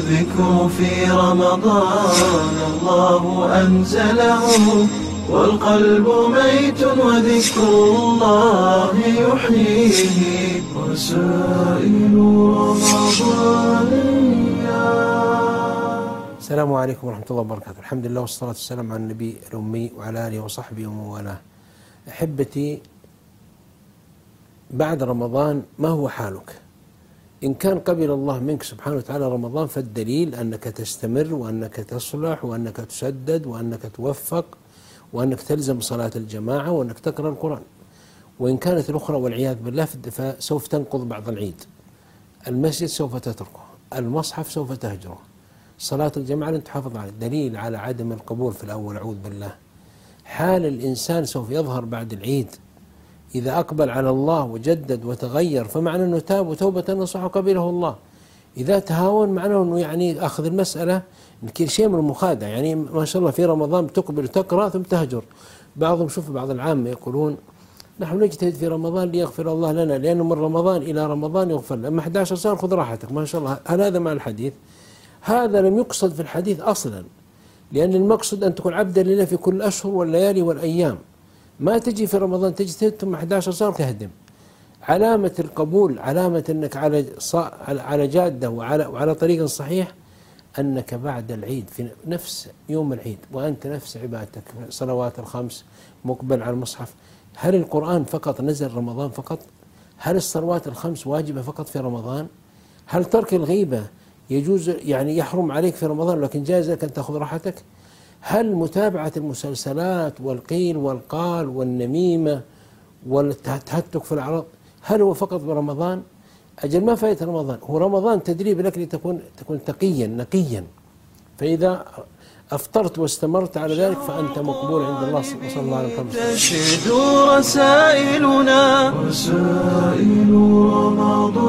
الذكر في رمضان الله أنزله، والقلب ميت وذكر الله يحييه. رسائل رمضانية. السلام عليكم ورحمة الله وبركاته. الحمد لله والصلاة والسلام على النبي الأمي وعلى آله وصحبه ومن والاه. أحبتي، بعد رمضان ما هو حالك؟ إن كان قبل الله منك سبحانه وتعالى رمضان فالدليل أنك تستمر وأنك تصلح وأنك تسدد وأنك توفق وأنك تلزم صلاة الجماعة وأنك تقرأ القرآن. وإن كانت الأخرى والعياذ بالله فسوف تنقض بعض العيد، المسجد سوف تتركه، المصحف سوف تهجره، صلاة الجماعة لن تحافظ عليه. دليل على عدم القبول في الأول. أعوذ بالله. حال الإنسان سوف يظهر بعد العيد إذا أقبل على الله وجدد وتغير، فمعنى أنه تاب وتوبة نصح قبله الله. إذا تهاون معناه أنه يعني أخذ المسألة شيء من المخادع. يعني ما شاء الله في رمضان تقبل تقرأ ثم تهجر. بعضهم شوف بعض العامة يقولون نحن نجتهد في رمضان ليغفر الله لنا، لأنه من رمضان إلى رمضان يغفر لنا. أما 11 صار خذ راحتك ما شاء الله. هل هذا مع الحديث؟ هذا لم يقصد في الحديث أصلا، لأن المقصد أن تكون عبدا لله في كل الأشهر والليالي والأيام. ما تجي في رمضان تجتهد ثم 11 صار تهدم. علامة القبول، علامة أنك على جادة وعلى طريق صحيح، أنك بعد العيد في نفس يوم العيد وأنت نفس عبادتك، صلوات الخمس، مقبل على المصحف. هل القرآن فقط نزل رمضان فقط؟ هل الصلوات الخمس واجبة فقط في رمضان؟ هل ترك الغيبة يجوز يعني يحرم عليك في رمضان لكن جائز لك أن تأخذ راحتك؟ هل متابعة المسلسلات والقيل والقال والنميمة والتهتك في الأعراض هل هو فقط برمضان؟ أجل ما فايت رمضان، هو رمضان تدريب لك لتكون تقيا نقيا. فإذا أفطرت واستمرت على ذلك فأنت مقبول عند الله صلى الله عليه وسلم. تشهد رسائلنا رسائل رمضان.